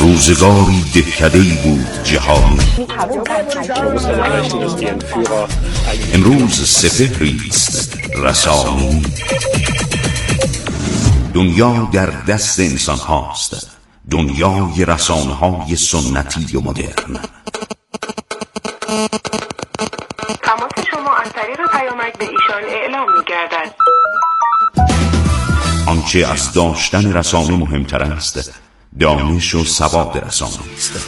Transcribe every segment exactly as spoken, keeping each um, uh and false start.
روزگاری دهکده‌ای بود جهان، امروز سپهری است رسانی. دنیا در دست انسان هاست، دنیای رسانه های سنتی و مدرن. تماس شما از طریق پیامک به ایشان اعلام می‌گردد. آنچه از داشتن رسانه مهمتر است، دانش و سواد رسانه است.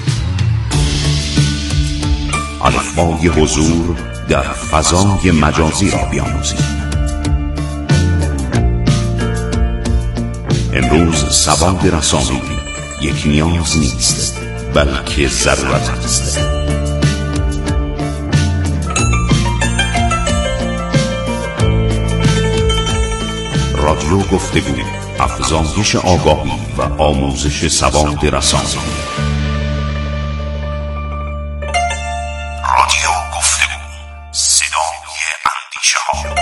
الفبای حضور در فضای مجازی را بیاموزید. امروز سواد رسانه‌ای یک نیاز نیست، بلکه ضرورت است. رادیو گفتگو، افزایش آگاهی و آموزش سواد رسانه‌ای. رادیو گفتگو، صدای اندیشه ها.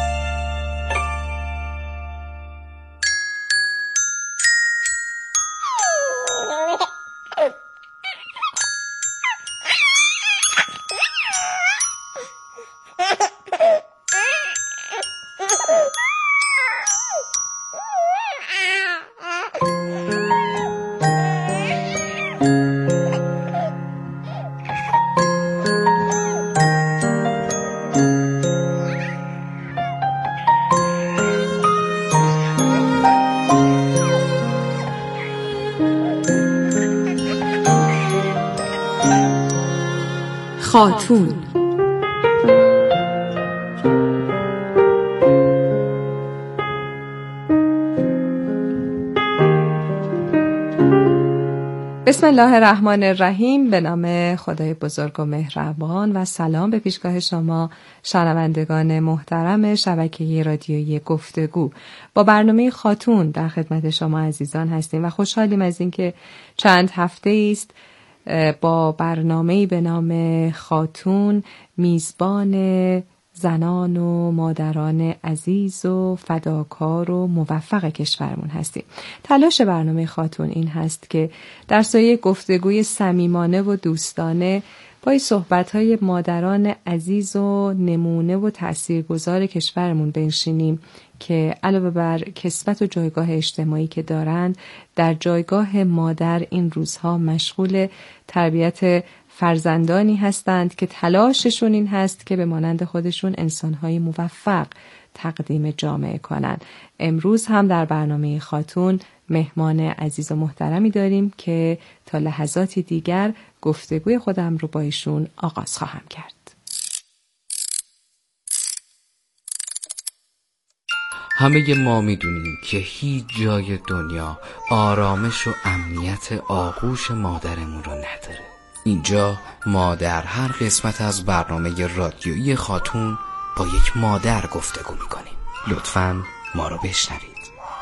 خاتون. بسم الله الرحمن الرحیم. به نام خدای بزرگ و مهربان و سلام به پیشگاه شما شنوندگان محترم شبکه رادیویی گفتگو. با برنامه خاتون در خدمت شما عزیزان هستیم و خوشحالیم از اینکه چند هفته است با برنامه‌ای به نام خاتون میزبان زنان و مادران عزیز و فداکار و موفق کشورمون هستیم. تلاش برنامه خاتون این هست که در سایه گفتگوی صمیمانه و دوستانه با صحبت‌های مادران عزیز و نمونه و تاثیرگذار کشورمون بنشینیم که علاوه بر کسبت و جایگاه اجتماعی که دارند، در جایگاه مادر این روزها مشغول تربیت فرزندانی هستند که تلاششون این هست که به مانند خودشون انسان‌های موفق تقدیم جامعه کنند. امروز هم در برنامه خاتون مهمان عزیز و محترمی داریم که تا لحظاتی دیگر گفتگوی خودم رو با ایشون آغاز خواهم کرد. همه ما میدونیم که هیچ جای دنیا آرامش و امنیت آغوش مادرمون رو نداره. اینجا ما در هر قسمت از برنامه رادیویی خاتون با یک مادر گفتگو میکنیم. لطفاً ما رو بشنوید.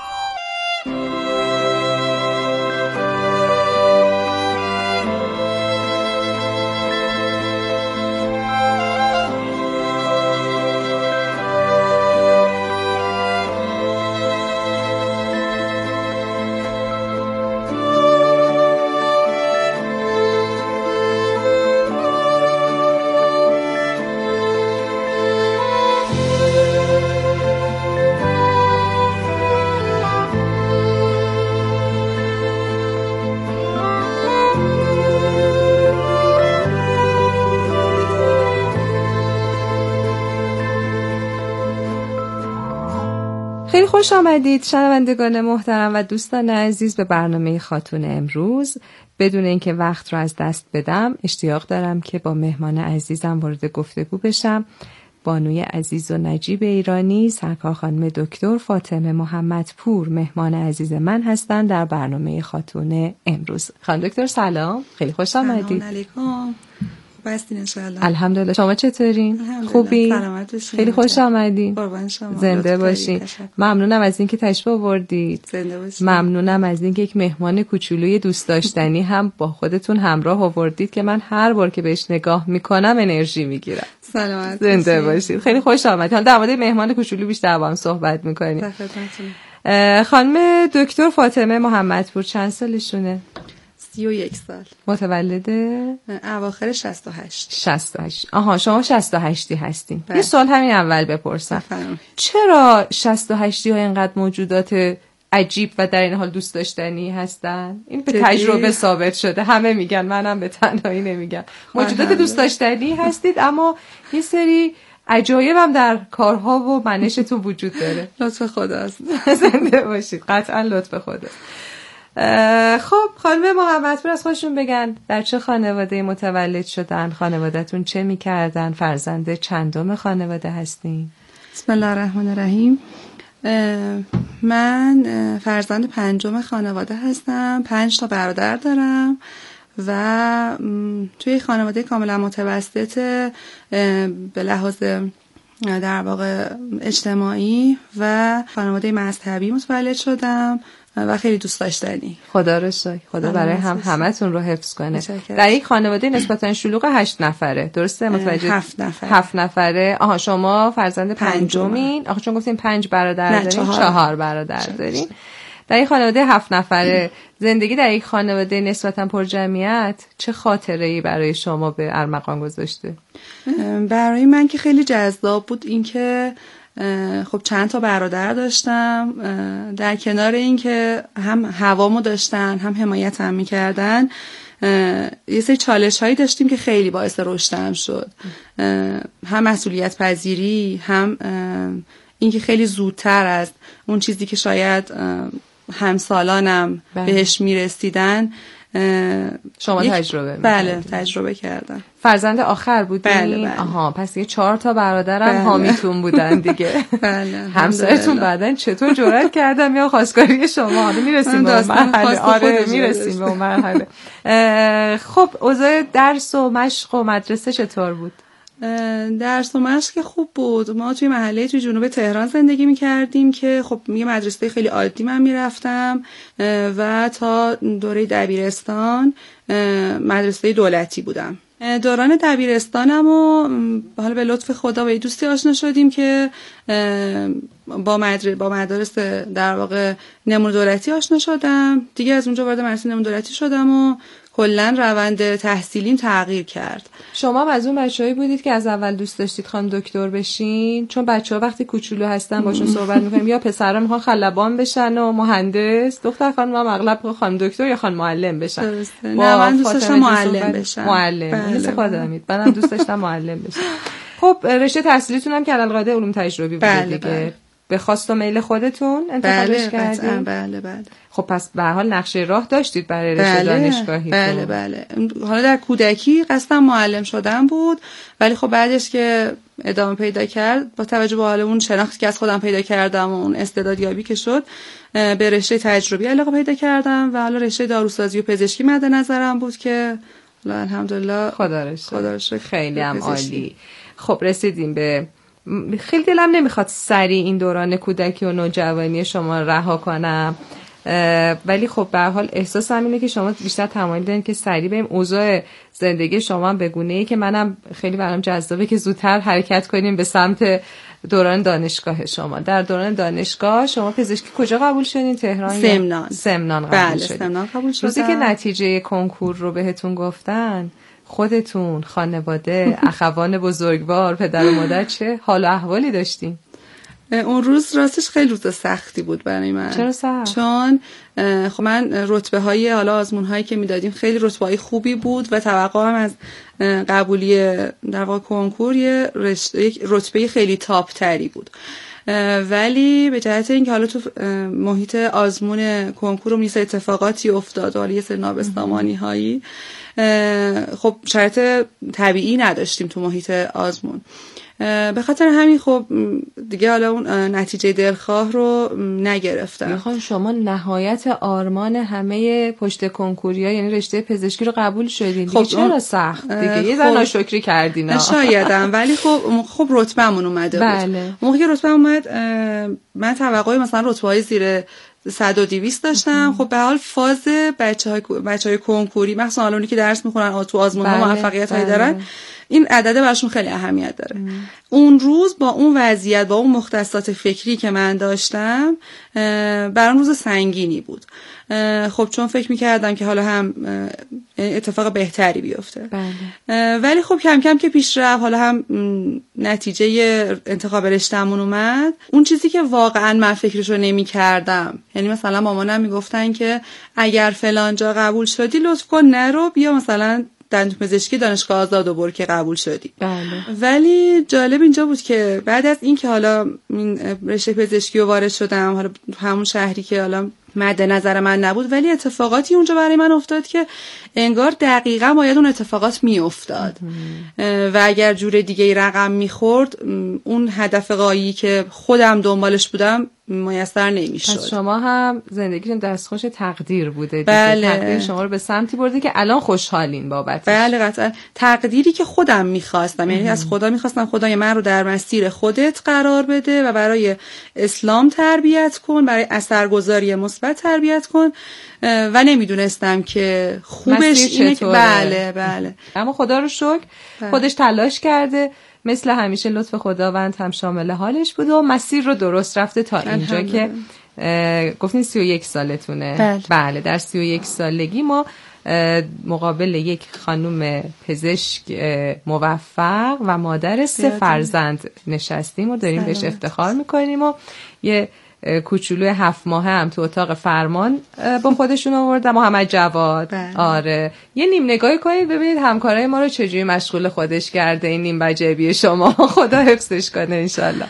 خیلی خوش آمدید شنوندگان محترم و دوستان عزیز به برنامه خاتون امروز. بدون اینکه وقت رو از دست بدم اشتیاق دارم که با مهمان عزیزم وارد گفتگو بشم. بانوی عزیز و نجیب ایرانی، سرکار خانم دکتر فاطمه محمدپور مهمان عزیز من هستند در برنامه خاتون امروز. خانم دکتر سلام، خیلی خوش آمدید. سلام علیکم. هستین ان شاء الله. الحمدلله. شما چطورین؟ خوبی؟ خیلی خوش آمدین. قربان شما. زنده باشین. ممنونم از اینکه تشریف آوردید. زنده باشین. ممنونم از اینکه یک مهمان کوچولوی دوست داشتنی هم با خودتون همراه آوردید که من هر بار که بهش نگاه میکنم انرژی میگیرم. سلامت زنده باشید. خیلی خوش آمدید. حالا در مورد مهمان کوچولو بیشتر با هم صحبت میکنیم. خدمتتون. خانم دکتر فاطمه محمدپور چند سالشونه؟ سی و یک سال. متولد اواخر شصت و هشت. شصت و هشت. آها شما شصت و هشتی هستین. یه سوال همین اول بپرسم. بفرمایید. چرا شصت و هشتی ها اینقدر موجودات عجیب و در این حال دوست داشتنی هستن؟ این به تجربه ثابت شده. همه میگن، منم به تنهایی نمیگم. موجودات دوست داشتنی هستید، اما یه سری عجایب هم در کارها و منشتون وجود داره. لطف خداست. زنده باشید. قطعا لطف خداست. خب خانم محمدپور از خودشون بگن در چه خانواده متولد شدن، خانواده‌تون چه میکردن، فرزند چندم خانواده هستین؟ بسم الله الرحمن الرحیم. من فرزند پنجم خانواده هستم. پنج تا برادر دارم و توی خانواده کاملا متوسط به لحاظ در واقع اجتماعی و خانواده مذهبی متولد شدم و خیلی دوست داشتنی. خدا رو شکر. خدا برای هم همتون رو حفظ کنه. در یک خانواده نسبتا شلوغ هشت نفره، درسته؟ متوجه هفت نفره. هفت نفره. آها شما فرزند پنجمین. آها چون گفتین پنج برادر دارین، چهار, چهار برادر دارین. در یک خانواده هفت نفره زندگی در یک خانواده نسبتا پر جمعیت چه خاطره‌ای برای شما به ارمغان گذاشته؟ برای من که خیلی جذاب بود این که خب چند تا برادر داشتم، در کنار این که هم هوامو داشتن هم حمایتم میکردن، یه سری چالش هایی داشتیم که خیلی باعث رشدم شد. هم مسئولیت پذیری، هم این که خیلی زودتر از اون چیزی که شاید همسالانم بله. بهش میرسیدن شما تجربه بله تجربه کردم. فرزند آخر بودین؟ بله بله. آها پس یه چهار تا برادرم بله. حامیتون بودن دیگه. بله. همسایتون بعدن چطور جرأت کردن یا خواستگاری شما؟ حالا میرسیم به اون مرحله. آره میرسیم به اون مرحله. خب اوضاع درس و مشق و مدرسه چطور بود؟ درس و مشق خوب بود. ما توی محله توی جنوب تهران زندگی می‌کردیم که خب یه مدرسه خیلی عادی من میرفتم و تا دوره دبیرستان مدرسه دولتی بودم. دوران دبیرستانم و حالا به لطف خدا با یه دوستی آشنا شدیم که با مدر... با مدارس در واقع نمونه دولتی آشنا شدم. دیگه از اونجا وارد مدرسه نمونه دولتی شدم و کلا روند تحصیلیم تغییر کرد. شما از اون بچه‌ای بودید که از اول دوست داشتید خانم دکتر بشین؟ چون بچه‌ها وقتی کوچولو هستن باشون صحبت می‌کنیم یا پسرا میخوان خلبان بشن و مهندس، دختر خانم هم اغلب میخوان خانم دکتر یا خانم معلم بشن. نه من دوست داشتم معلم بشم. معلم. مثل خودمید. منم دوست داشتم معلم بشم. خب رشته تحصیلیتون هم که علالقاعده علوم تجربی بوده بله، دیگه. بله. به خواست و میل خودتون انتخابش کردید؟ بله بله. خب پس به هر حال نقشه راه داشتید برای رشته بله، دانشگاهی؟ بله بله. حالا در کودکی قصدم معلم شدن بود، ولی خب بعدش که ادامه پیدا کرد با توجه به حال اون شناختی که از خودم پیدا کردم و اون استعدادیابی که شد به رشته تجربی علاقه پیدا کردم و حالا رشته داروسازی و پزشکی مد نظرم بود که الحمدلله خدا رو شکر خیلی هم عالی. خب رسیدیم به خیلی دلم نمیخواد سریع این دوران کودکی و نوجوانی شما رها کنم، ولی خب به هر حال احساسم اینه که شما بیشتر تمایل دارین که سریع بریم اوضاع زندگی شما به گونه‌ای که منم خیلی برام جذابه که زودتر حرکت کنیم به سمت دوران دانشگاه شما. در دوران دانشگاه شما پزشکی کجا قبول شدین؟ تهران؟ سمنان. سمنان قبول بله شدین. سمنان قبول شدم. روزی که نتیجه کنکور رو بهتون گفتن خودتون، خانواده، اخوان بزرگوار، پدر و مادر چه حال و احوالی داشتین؟ اون روز راستش خیلی روز سختی بود برای من. چرا سخت؟ چون خب من رتبه های حالا آزمون هایی که میدادیم خیلی رتبه های خوبی بود و توقع هم از قبولی در واقع کنکور یه رتبه خیلی تاپ تری بود، ولی به جهت اینکه حالا تو محیط آزمون کنکور میسه اتفاقاتی افتاد و حالا یه سری نابسامانی هایی خب شرط طبیعی نداشتیم تو محیط آزمون. به خاطر همین خب دیگه حالا اون نتیجه دلخواه رو نگرفتم. میخوام شما نهایت آرمان همه پشت کنکوریا یعنی رشته پزشکی رو قبول شدین. خب چرا سخت دیگه؟ یه ذره ناشکری کردین. شایدم، ولی خب خب رتبه‌مون اومده بود. بله. موقعی که رتبه اومد من توقعی مثلا رتبه‌های زیر صد و دویست داشتم. خب به حال فاز بچه‌های بچه‌های کنکوری مثلا اونی که درس میخونن تو آزمون ها موفقیت هایی دارن این عدده براشون خیلی اهمیت داره. ام. اون روز با اون وضعیت، با اون مختصات فکری که من داشتم، برام روز سنگینی بود. خب چون فکر میکردم که حالا هم اتفاق بهتری بیفته. بله. ولی خب کم کم که پیش رفت، حالا هم نتیجه انتخاب رشته‌مون اومد، اون چیزی که واقعا من فکرشو نمیکردم، یعنی مثلا مامانم میگفتن که اگر فلان جا قبول شدی لطف کن نرو، بیا مثلا دندونپزشکی دانشگاه آزاد و برو که قبول شدی. بله. ولی جالب اینجا بود که بعد از این که حالا این رشته پزشکی رو وارد شدم، حالا همون شهری که حالا مد نظر من نبود، ولی اتفاقاتی اونجا برای من افتاد که انگار دقیقا باید اون اتفاقات می افتاد و اگر جور دیگه ای رقم می خورد، اون هدف غایی که خودم دنبالش بودم میسر نمی شد. پس شما هم زندگیتون دستخوش تقدیر بوده دیگه. بله. تقدیر شما رو به سمتی برده که الان خوشحالین بابتش. بله قطعا. تقدیری که خودم میخواستم، یعنی از خدا میخواستم خدای من رو در مسیر خودت قرار بده و برای اسلام تربیت کن، برای اثرگذاری مثبت تربیت کن و نمیدونستم که خوبش اینه که بله بله. اما خدا رو شکر بله. خودش تلاش کرده، مثل همیشه لطف خداوند هم شامل حالش بود و مسیر رو درست رفته تا اینجا که گفتین سی و یک سالتونه. بله. بله در سی و یک سالگی ما مقابل یک خانم پزشک موفق و مادر سه فرزند نشستیم و داریم بهش افتخار میکنیم و یه کوچولوی هفت ماهه هم تو اتاق فرمان با خودشون آورد، محمد جواد. بله. آره یه نیم نگاهی کنید ببینید همکارای ما رو چجوری مشغول خودش کرده این نیم بجبی شما. خدا حفظش کنه انشالله.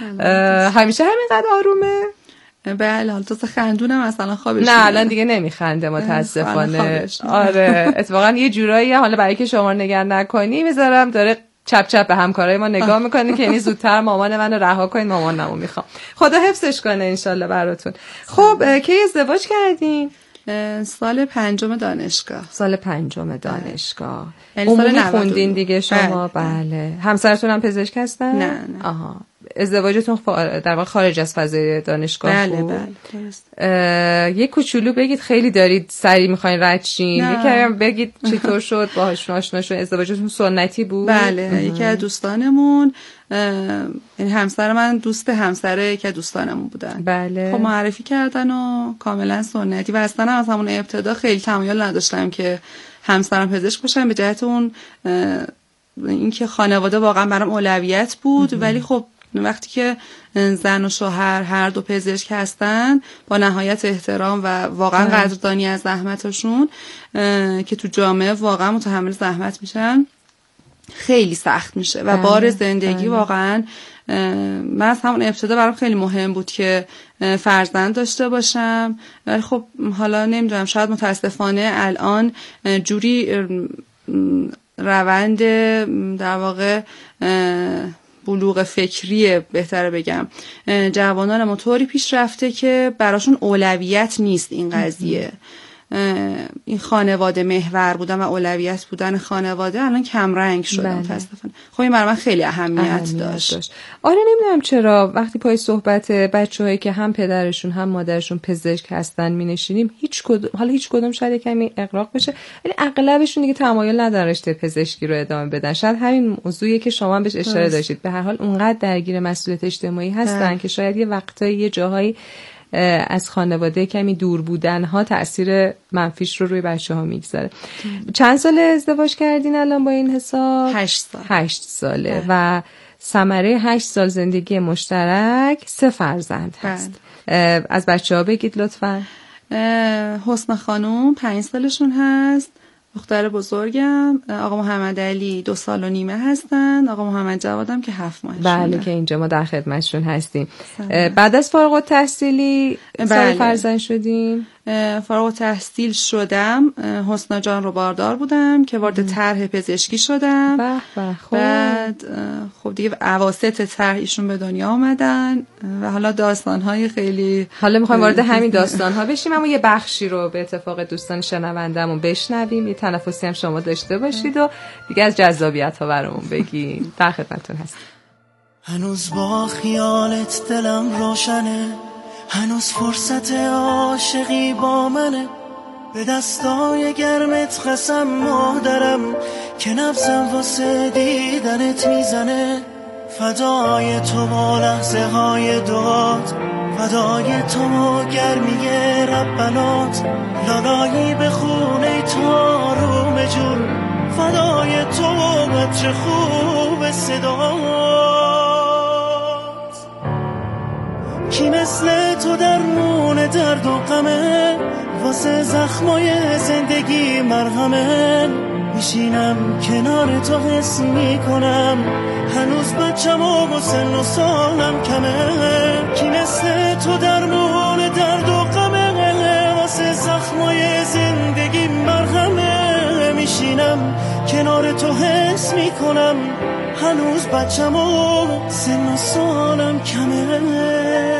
همیشه همینقدر آرومه؟ بله حالا تو خندونم مثلا خوابش نه الان دیگه نمیخنده متاسفانه. آره اتفاقا یه جورایی حالا برای که شما نگران نکنی میذارم داره چپ چپ به همکارای ما نگاه میکنه که یعنی زودتر مامان منو رها کنین، مامانمو میخوام. خدا حفظش کنه انشالله براتون. خب کی ازدواج کردین؟ سال پنجم دانشگاه. سال پنجم دانشگاه. یعنی سال خوندین دیگه شما؟ بله. بله. همسرتون هم پزشک هستن؟ نه نه. آها. ازدواجتون در واقع خارج از فضای دانشگاه بله بود؟ بله درست. یه کوچولو بگید، خیلی دارید سری میخواین رد شین، یکم بگید چطور شد باهاشون آشنا شدین؟ ازدواجتون سنتی بود؟ بله یکی از دوستانمون، یعنی همسر من دوست همسر یکی از دوستانمون بودن. بله. خب معرفی کردن و کاملا سنتی و اصلا از همون ابتدا خیلی تمایل نداشتم که همسرم پزشک باشم، به جهت اون اینکه خانواده واقعا برام اولویت بود. ام. ولی خب وقتی که زن و شوهر هر دو پزشک هستن، با نهایت احترام و واقعا قدردانی از زحمتشون که تو جامعه واقعا متحمل زحمت میشن، خیلی سخت میشه و بار زندگی واقعا من از همون ابتدا برام خیلی مهم بود که فرزند داشته باشم. ولی خب حالا نمیدونم، شاید متاسفانه الان جوری روند در واقع بلوغ فکری بهتره بگم جوانان ما طوری پیش رفته که براشون اولویت نیست این قضیه. این خانواده محور بودن و اولویت بودن خانواده الان کم رنگ شده متاسفانه. خب این برای من خیلی اهمیت, اهمیت داشت. داشت. آره نمیدونم چرا وقتی پای صحبت بچه‌هایی که هم پدرشون هم مادرشون پزشک هستن می‌نشینیم، هیچ کدوم حالا هیچ کدوم شاید کمی اغراق بشه ولی اغلبشون دیگه تمایل ندارن رشته پزشکی رو ادامه بدن. شاید همین موضوعی که شما بهش اشاره داشتید، به هر حال اونقدر درگیر مسئولیت اجتماعی هستن ده. که شاید یه وقتایی یه جاهایی از خانواده کمی دور بودن ها تأثیر منفیش رو روی بچه ها میگذاره. چند سال ازدواج کردین الان با این حساب؟ هشت سال. هشت ساله ده. و ثمره هشت سال زندگی مشترک سه فرزند هست. از بچه ها بگید لطفا. حسن خانوم پنج سالشون هست، دختر بزرگم آقا محمد علی دو سال و نیمه هستن، آقا محمد جوادم که هفت ماهشونه. بله که اینجا ما در خدمتشون هستیم. بعد از فارغ التحصیلی بله. فرزند شدیم؟ فارغ التحصیل شدم، حسنا جان رو باردار بودم که وارد طرح پزشکی شدم. بح بح خوب. بعد خب دیگه اواسط طرح ایشون به دنیا آمدن و حالا داستان‌های خیلی حالا می‌خوایم وارد همین داستان‌ها بشیم، اما یه بخشی رو به اتفاق دوستان شنونده‌مون بشنویم، یه تنفسی هم شما داشته باشید و دیگه از جذابیت‌ها برامون بگین. در خدمتتون هستم. هنوز با خیالت دلم روشنه، هنوز فرصت عاشقی با منه، به دستای گرمت قسم مادرم که نبضم واسه دیدنت میزنه. فدای تو با لحظه های دوات، فدای تو و گرمی ربنات، لالایی به خونه تو آروم جون، فدای تو و عطر خوب صدات. کی مثل تو درمون درد و غمه، واسه زخمای زندگی مرهمه. میشینم کنار تو حس میکنم هنوز بچم و سن و سالم کمه. کی مثل تو درمون درد و غمه، واسه زخمای زندگی مرهمه. میشینم کنار تو حس میکنم هنوز بچم و سن و سالم کمه.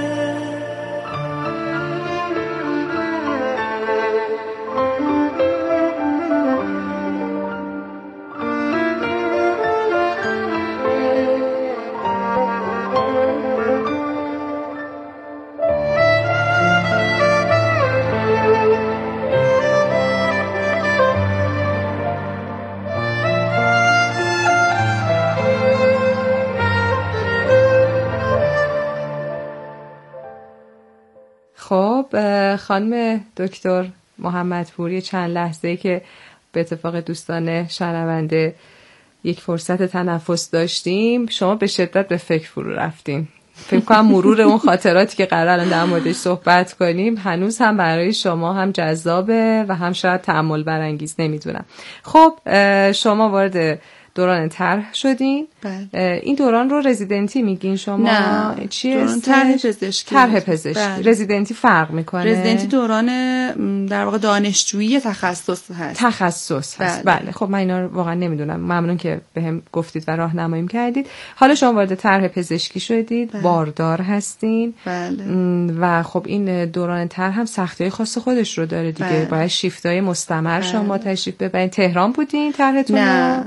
خب خانم دکتر محمدپور، چند لحظه که به اتفاق دوستان شنونده یک فرصت تنفس داشتیم، شما به شدت به فکر فرو رفتیم. فکر کنم مرور اون خاطراتی که قرار الان در موردش صحبت کنیم هنوز هم برای شما هم جذابه و هم شاید تأمل برانگیز، نمیدونم. خب شما وارد دوران طرح شدین. بله. این دوران رو رزیدنتی میگین شما؟ نه، چیه؟ دوران طرح پزشکی. طرح پزشکی. بله. رزیدنتی فرق میکنه؟ رزیدنتی دوران در واقع دانشجویی تخصص هست. تخصص هست. بله. بله. خب من اینا رو واقعا نمیدونم. ممنون که بهم گفتید و راهنمایی کردید. حالا شما وارد طرح پزشکی شدید. بله. باردار هستین. بله. و خب این دوران طرح هم سختی‌های خاص خودش رو داره دیگه. بله. باید شیفت‌های مستمر بله. شما تشریف ببرین. تهران بودین طرحتون؟ نه.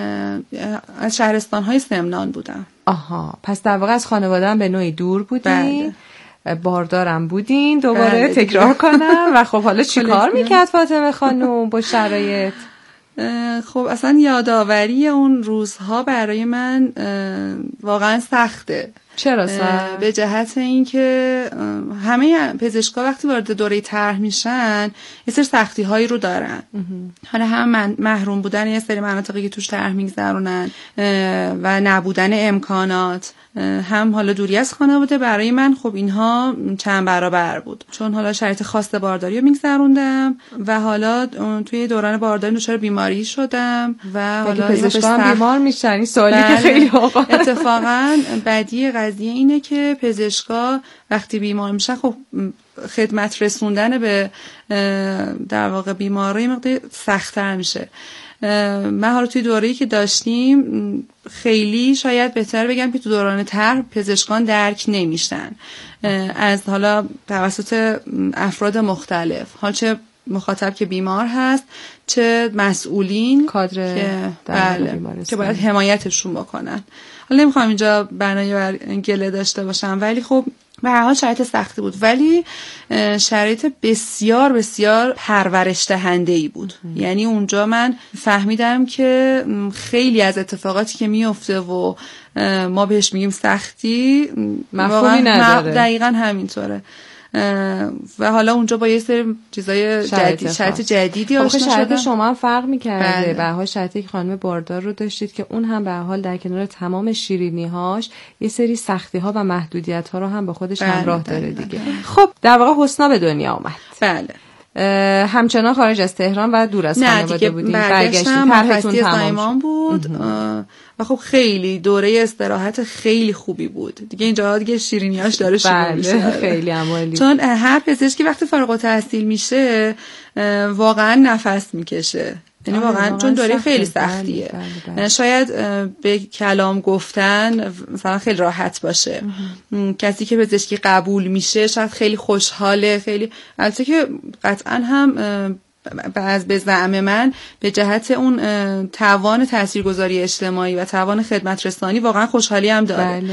از شهرستان‌های سمنان بودم. آها، پس در واقع از خانواده هم به نوعی دور بودین. بله. باردارم بودین. دوباره بله. تکرار کنم. و خب حالا چی کار میکرد فاطمه خانم با شرایط؟ خب اصلا یادآوری اون روزها برای من واقعا سخته. چرا سخت؟ به جهت اینکه همه پزشکا وقتی وارد دوره طرح میشن یه سری سختی هایی رو دارن. حالا هم من محروم بودن یه سری مناطقی که توش طرح میگذرونن و نبودن امکانات، هم حالا دوری از خانواده. برای من خب اینها چند برابر بود، چون حالا شرایط خاص بارداری رو میگذروندم و حالا توی دوران بارداری دچار بیماری شدم و حالا پزشکا هم بیمار میشن. این سوالی که خیلی اوقات اتفاقا بدی قضیه اینه که پزشکا وقتی بیمار میشن خب خدمت رسوندن به در واقع بیماری مقدار سخت‌تر میشه. من حالا توی دوره‌ای که داشتیم خیلی شاید بهتر بگم که تو دوران طرح پزشکان درک نمیشن از حالا توسط افراد مختلف، حال چه مخاطب که بیمار هست چه مسئولین کادر که بله که باید حمایتشون بکنن. حالا نمیخوام اینجا بنای بر گله داشته باشم، ولی خب به هر حال شرایط سختی بود، ولی شرایط بسیار بسیار پرورش دهنده‌ای بود. ام. یعنی اونجا من فهمیدم که خیلی از اتفاقاتی که میفته و ما بهش میگیم سختی مفهومی نداره. دقیقاً همینطوره. و حالا اونجا با یه سری چیزای جدید، شرایط جدیدی آشنا شدم. شرایط شما هم فرق می‌کرده. بله. به هر حال شرایطی که خانم باردار رو داشتید که اون هم به هر حال در کنار تمام شیرینی‌هاش یه سری سختی‌ها و محدودیت‌ها رو هم با خودش بله. همراه داره بله. دیگه. خب در واقع حسنا به دنیا آمد. بله. همچنان خارج از تهران و دور از خانواده بودیم. برگشتم طرحتون تمام بود و خب خیلی دوره استراحت خیلی خوبی بود دیگه. اینجا دیگه شیرینیاش داره شروع میشه. خیلی عالی. چون هر پزشکی وقتی فارغ التحصیل میشه واقعا نفس میکشه، یعنی واقعا چون دوره خیلی سختیه. بله بله بله. شاید به کلام گفتن مثلا خیلی راحت باشه. کسی که پزشکی قبول میشه شاید خیلی خوشحاله، خیلی البته که قطعا هم از به زعم من به جهت اون توان تاثیرگذاری اجتماعی و توان خدمت رسانی واقعا خوشحالی هم داره.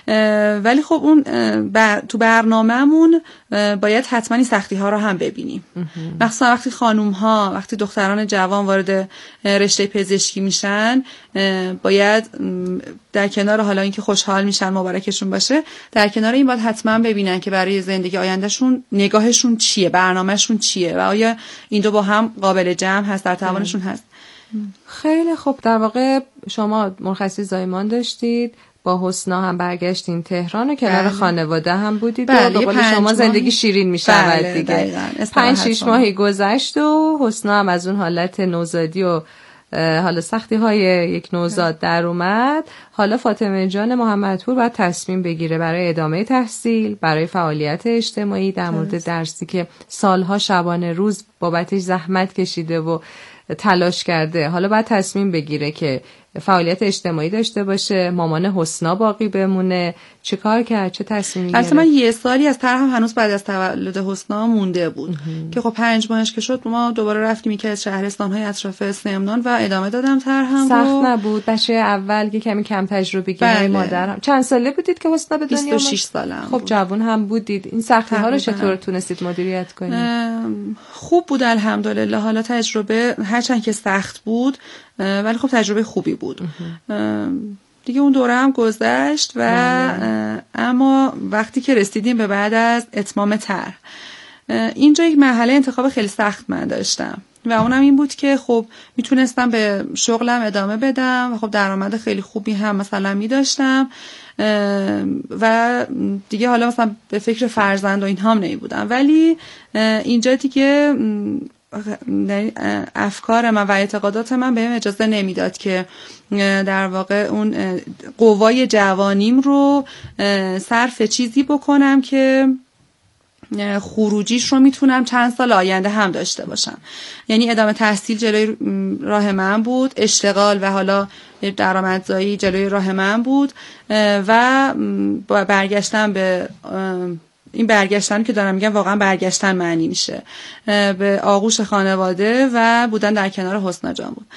ولی خب اون بر... تو برنامه‌مون باید حتما این سختی ها رو هم ببینیم. مخصوصا وقتی خانوم ها، وقتی دختران جوان وارد رشته پزشکی میشن، باید در کنار حالا اینکه خوشحال میشن، مبارکشون باشه، در کنار این باید حتما ببینن که برای زندگی آیندهشون نگاهشون چیه، برنامهشون چیه و آیا این دو با هم قابل جمع هست، در توانشون هست. خیلی خوب. در واقع شما مرخصی زایمان داشتید، با حسنا هم برگشتین تهران و کنار بله. خانواده هم بودید و به قول شما زندگی شیرین می شود بله دیگه. پنج شیش ماهی گذشت و حسنا هم از اون حالت نوزادی و حالا سختی های یک نوزاد در اومد. حالا فاطمه جان محمدپور باید تصمیم بگیره برای ادامه تحصیل، برای فعالیت اجتماعی در مورد درسی که سالها شبانه روز بابتش زحمت کشیده و تلاش کرده. حالا باید تصمیم بگیره که فعالیت اجتماعی داشته باشه، مامان حسنا باقی بمونه. چه کار کرد؟ چه تصمیمی گرفت؟ اصلا من یه سالی از طرحم هنوز بعد از تولد حسنا مونده بود اه. که خب پنج ماهش که شد ما دوباره رفتیم یکی از شهرستان‌های اطراف سمنان و ادامه دادم طرحم. سخت و... نبود؟ بچه اول که کمی کم تجربه گیری مادر هم. چند ساله بودید که حسنا به دنیا اومد؟ بیست و شش سالم خب بود. جوان هم بودید. این سختی ها رو چطور تونستید مدیریت کنید؟ خوب بود الحمدلله. حالا تجربه هرچند که سخت بود ولی خب تجربه خوبی بود. دیگه اون دوره هم گذشت و اما وقتی که رسیدیم به بعد از اتمام طرح، اینجا یک مرحله انتخاب خیلی سخت من داشتم و اونم این بود که خب میتونستم به شغلم ادامه بدم و خب درآمد خیلی خوبی هم مثلا میداشتم و دیگه حالا مثلا به فکر فرزند و این هم نمی بودم. ولی اینجا دیگه افکار من و اعتقادات من بهم اجازه نمیداد که در واقع اون قوای جوانیم رو صرف چیزی بکنم که خروجیش رو میتونم چند سال آینده هم داشته باشم. یعنی ادامه تحصیل جلوی راه من بود، اشتغال و حالا درآمدزایی جلوی راه من بود و برگشتم به این برگشتن که دارم میگم واقعا برگشتن معنی میشه به آغوش خانواده و بودن در کنار حسنا جان بود.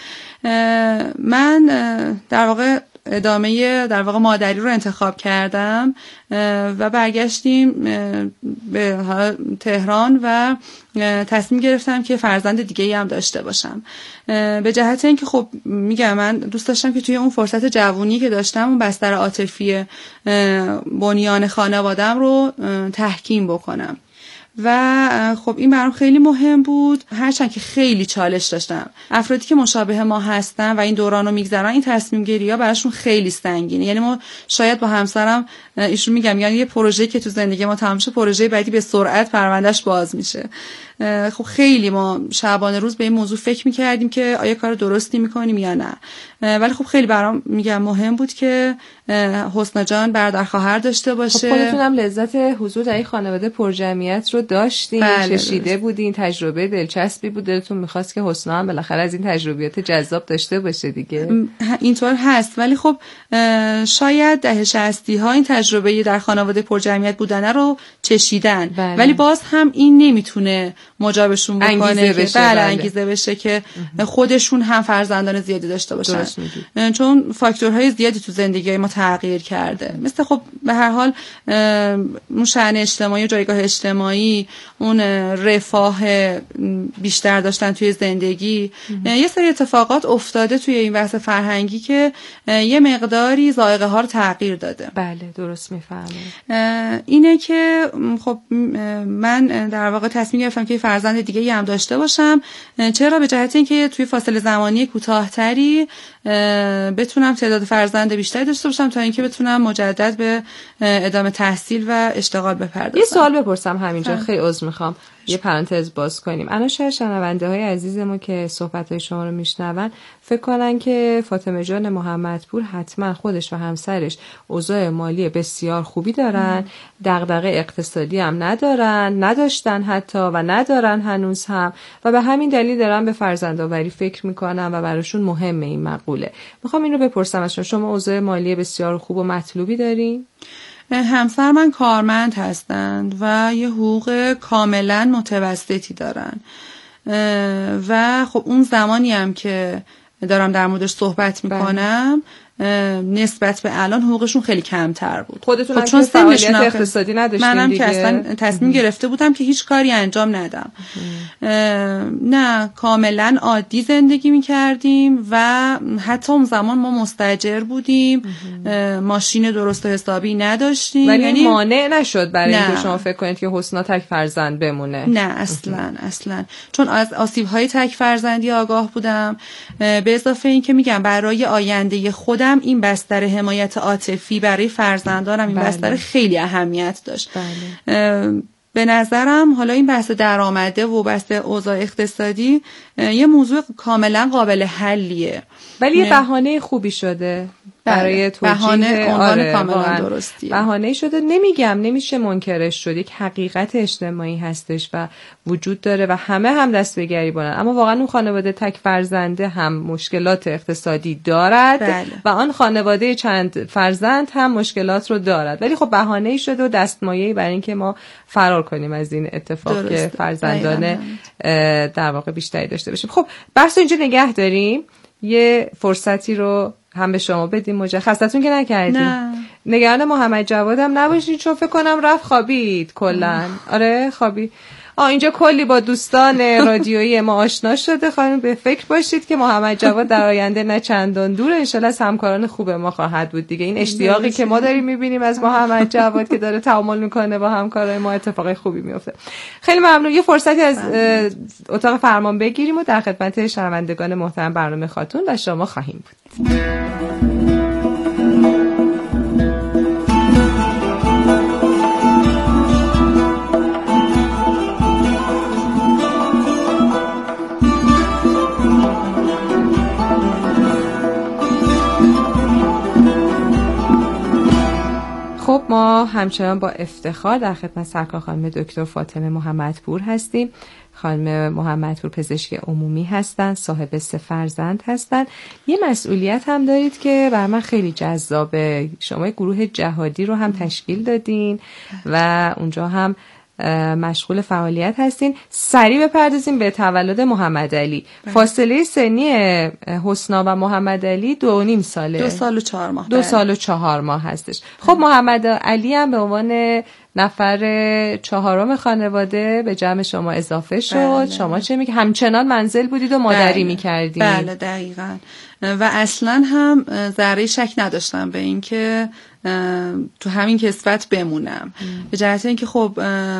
من در واقع ادامه در واقع مادری رو انتخاب کردم و برگشتیم به تهران و تصمیم گرفتم که فرزند دیگه‌ای هم داشته باشم. به جهت اینکه خب میگم من دوست داشتم که توی اون فرصت جوونی که داشتم اون بستر عاطفی بنیان خانواده‌ام رو تحکیم بکنم و خب این برام خیلی مهم بود. هرچند که خیلی چالش داشتم، افرادی که مشابه ما هستن و این دوران رو میگذرن این تصمیم گیری ها براشون خیلی سنگینه. یعنی ما شاید با همسرم ایشون میگم یعنی یه پروژه که تو زندگی ما تمام شه، پروژه بعدی به سرعت پروندهش باز میشه. خب خیلی ما شبانه روز به این موضوع فکر میکردیم که آیا کار درستی میکنیم یا نه. ولی خب خیلی برام میگم مهم بود که حسنا جان برادر خواهر داشته باشه. خب خودتونم لذت حضور در این خانواده پرجمعیت رو داشتین، بله چشیده بودین، تجربه دلچسبی بود، دلتون میخواست که حسنا هم بالاخره از این تجربیات جذاب داشته باشه دیگه. اینطور هست. ولی خب شاید دهه شصتی ها این تجربه در خانواده پرجمعیت بودن رو چشیدن، بله. ولی باز هم این نمیتونه مجابشون بکنه که بله, بله انگیزه بشه که خودشون هم فرزندان زیادی داشته باشن، چون فاکتورهای زیادی تو زندگی ما تغییر کرده. مثل خب به هر حال اون شأن اجتماعی و جایگاه اجتماعی، اون رفاه بیشتر داشتن توی زندگی، یه سری اتفاقات افتاده توی این بحث فرهنگی که یه مقداری ذائقه ها رو تغییر داده. بله درست میفهمم. اینه که خب من در واقع تصمیم گرفتم که فرزند دیگه هم داشته باشم. چرا؟ به جهت اینکه توی فاصله زمانی کوتاه‌تری بتونم تعداد فرزند بیشتری داشته باشم تا اینکه بتونم مجدد به ادامه تحصیل و اشتغال بپردازم. یه سوال بپرسم همینجا، خیلی عذر میخوام یه پرانتز باز کنیم. الان شاید شنونده های عزیز ما که صحبت های شما رو میشنون فکر کنن که فاطمه جان محمدپور حتما خودش و همسرش اوضاع مالی بسیار خوبی دارن، دغدغه اقتصادی هم ندارن، نداشتن حتی و ندارن هنوز هم، و به همین دلیل دارن به فرزندآوری فکر میکنن و براشون مهمه این مقوله. میخوام این رو بپرسم ازشون، شما اوضاع مالی بسیار خوب و مطلوبی دارین؟ همسر من کارمند هستند و یه حقوق کاملا متوسطی دارن و خب اون زمانی هم که دارم در موردش صحبت میکنم نسبت به الان حقوقشون خیلی کمتر بود. خودتون خب چون فعالیت اقتصادی نداشتین منم دیگه. که اصلا تصمیم گرفته بودم که هیچ کاری انجام ندم. نه کاملا عادی زندگی میکردیم و حتی اون زمان ما مستاجر بودیم، ماشین درست و حسابی نداشتیم. ولی یعنی مانع نشد برای اینکه شما فکر کنید که حسنا تک فرزند بمونه؟ نه اصلا اصلا، چون از آسیب‌های تک فرزندی آگاه بودم. به اضافه این که میگم برای آینده خودم این بستر حمایت عاطفی برای فرزندانم این بله. بستر خیلی اهمیت داشت. بله. به نظرم حالا این بحث درآمده و بحث اوضاع اقتصادی یه موضوع کاملا قابل حلیه، ولی یه بهانه خوبی شده برای توجیه. بهانه عنوان آره کاملا درستیه. بهانه شده، نمیگم نمیشه منکرش شد، یک حقیقت اجتماعی هستش و وجود داره و همه هم دست به گریبانن، اما واقعا اون خانواده تک فرزنده هم مشکلات اقتصادی دارد بله. و آن خانواده چند فرزند هم مشکلات رو دارد، ولی خب بهانه‌ای شده و دستمایه‌ای برای اینکه ما فرار کنیم از این اتفاق درسته. که فرزندان در واقع بیشتری داشته باشیم. خب بحث اینجا نگه داریم، یه فرصتی رو هم به شما بدیم. مجخصتون که نکردیم. نه. نگران محمد جواد هم نباشید چون فکر کنم رفت خوابید کلا. آره خوابید. آه اینجا کلی با دوستان رادیویی ما آشنا شده. خانم به فکر باشید که محمد جواد در آینده نه چندان دور ان شاءالله از همکاران خوب ما خواهد بود دیگه. این اشتیاقی که ما داریم میبینیم از محمد جواد که داره تعامل میکنه با همکارای ما اتفاقای خوبی میفته. خیلی ممنون. یه فرصتی از اتاق فرمان بگیریم و در خدمت شنوندگان محترم برنامه خاتون و شما خواهیم بود. خب ما همچنان با افتخار در خدمت سرکار خانم دکتر فاطمه محمدپور هستیم. خانم محمدپور پزشک عمومی هستند، صاحب سه فرزند هستند. یه مسئولیت هم دارید که بر من خیلی جذابه. شما گروه جهادی رو هم تشکیل دادین و اونجا هم مشغول فعالیت هستین. سریع بپردازیم به تولد محمد علی. فاصله سنی حسنا و محمد علی دو و نیم ساله. دو سال و چهار ماه. دو سال و چهار ماه هستش. خب محمد علی هم به عنوان نفر چهارم خانواده به جمع شما اضافه شد. بله. شما چه میگی؟ همچنان منزل بودید و مادری بله. میکردید؟ بله دقیقاً. و اصلا هم ذره شک نداشتم به این که تو همین کسوت بمونم. به جهت اینکه خب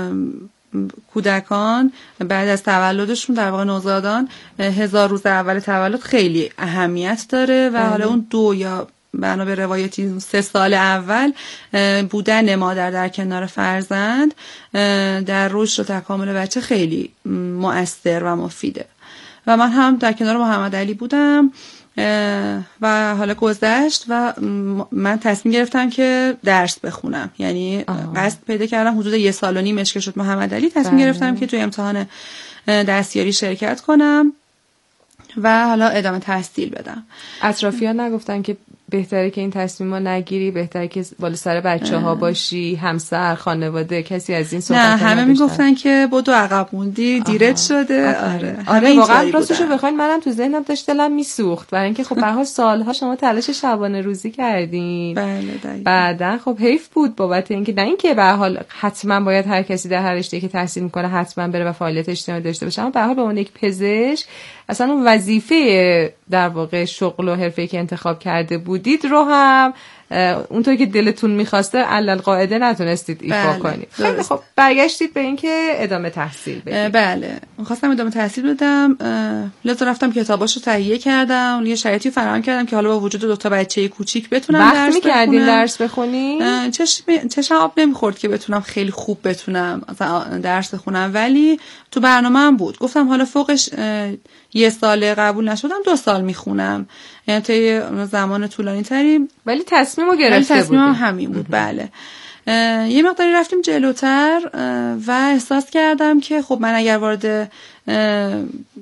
کودکان بعد از تولدشون در واقع نوزادان هزار روز اول تولد خیلی اهمیت داره و حالا اون دو یا بنا به روایتی سه سال اول بودن مادر در کنار فرزند در رشد و تکامل بچه خیلی مؤثر و مفیده و من هم در کنار محمد علی بودم و حالا گذشت و من تصمیم گرفتم که درس بخونم، یعنی قصد پیدا کردم حدود یه سال و نیمش که شد محمد علی تصمیم گرفتم که توی امتحان دستیاری شرکت کنم و حالا ادامه تحصیل بدم. اطرافیان نگفتن که بهتره که این تصمیم رو نگیری، بهتره که بالا سر بچه ها باشی، همسر، خانواده، کسی از این صحبت نه همه میگفتن که بدو عقب موندی، دیرت شده. آره آره واقعا راستشو بخواین منم تو ذهنم داشت دلم میسوخت برای اینکه خب به هر سالها شما تلاش شبانه روزی کردین. بله دقیقاً. بعدن خب حیف بود بابت اینکه نه اینکه به هر حال حتما باید هر کسی در هر رشته‌ای که تحصیل میکنه حتما بره و فعالیت اجتماعی داشته باشه، اما به هر حال به عنوان یک پزشک اصلا اون وظیفه در واقع شغل و حرفه‌ای که انتخاب کرده بودید رو هم اونطور که دلتون میخواسته علل قاعده نتونستید ایفا بله. کنید. خیلی خب برگشتید به اینکه ادامه تحصیل بدید. بله میخواستم ادامه تحصیل بدم، لذا رفتم کتاباشو تهیه کردم، یه شرایطی فراهم کردم که حالا با وجود دو تا بچه کوچیک بتونم درس بخونم. درس بخونی؟ چشم چشم آب نمیخورد که بتونم خیلی خوب بتونم درس بخونم، ولی تو برنامه‌ام بود. گفتم حالا فوقش یه سال قبول نشدم دو سال میخونم، یعنی طی زمان طولانی تری، ولی تصمیمو گرفته بودم. تصمیمم همین بود. بله یه مقداری رفتیم جلوتر و احساس کردم که خب من اگر وارد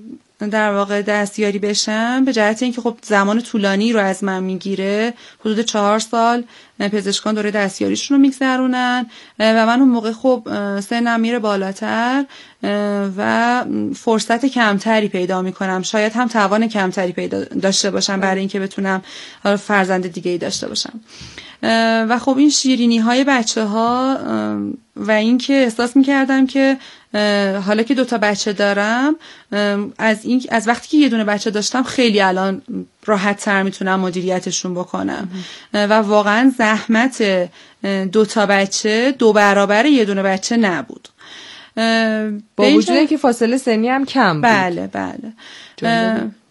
در واقع دستیاری بشم، به جهت اینکه خب زمان طولانی رو از من میگیره، حدود چهار سال پزشکان دوره دستیاریشون رو میگذرونن و من اون موقع خب سنم میره بالاتر و فرصت کمتری پیدا میکنم، شاید هم توان کمتری پیدا داشته باشم برای اینکه بتونم فرزند دیگه ای داشته باشم. و خب این شیرینی های بچه ها و این که احساس میکردم که حالا که دوتا بچه دارم، از این از وقتی که یه دونه بچه داشتم خیلی الان راحت تر میتونم مدیریتشون بکنم و واقعا زحمت دوتا بچه دو برابر یه دونه بچه نبود، با وجود اینکه فاصله سنی هم کم بود. بله بله.